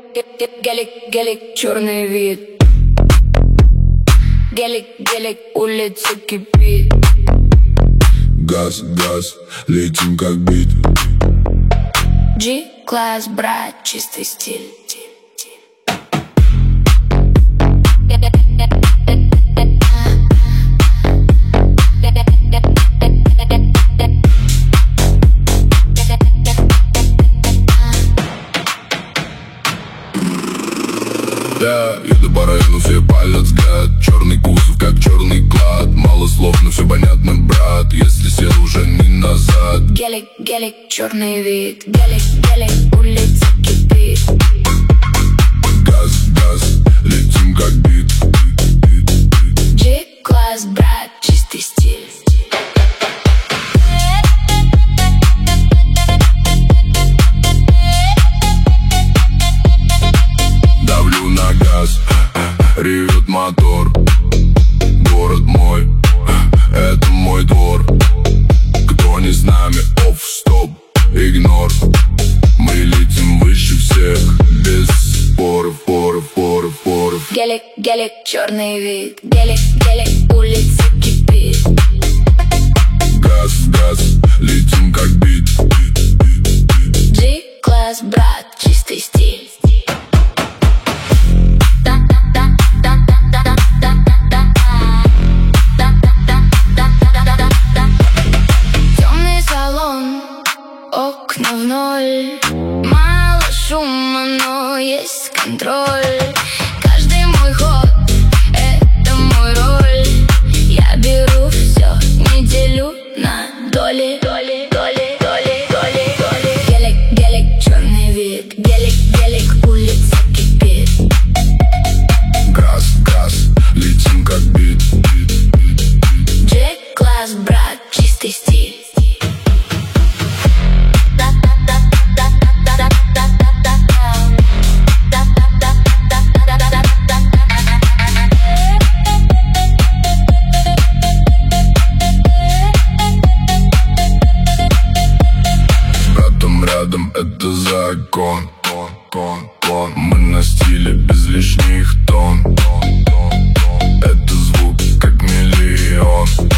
гелик, черный вид. Гелик, улица кипит. Газ, летим как бит. G-класс, брат, чистый стиль. Я еду по району, все палят взгляд. Черный кузов, как черный клад. Мало слов, но все понятно, брат. Если сел, уже не назад. Гелик, черный вид. Гелик, улица кипит. Газ, летим как бит. G-класс, брат, чистый стиль. Давлю на газ, ревет мотор. Город мой, это мой двор. Кто не с нами, оф, стоп, игнор. Мы летим выше всех, без споров. Гелик, черный вид. Гелик, улица кипит. Газ, летим как бит. G-класс, брат, чистый стиль. Темный салон, окна в ноль. Мало шума, но есть контроль. Каждый мой ход — это мой роль. Я беру все, не делю на доли. Гелик, черный вид. Гелик, улица кипит. Газ, летим как бит. G-класс, брат, чистый стиль. Рядом это закон. Мы на стиле без лишних тон. Это звук как миллион.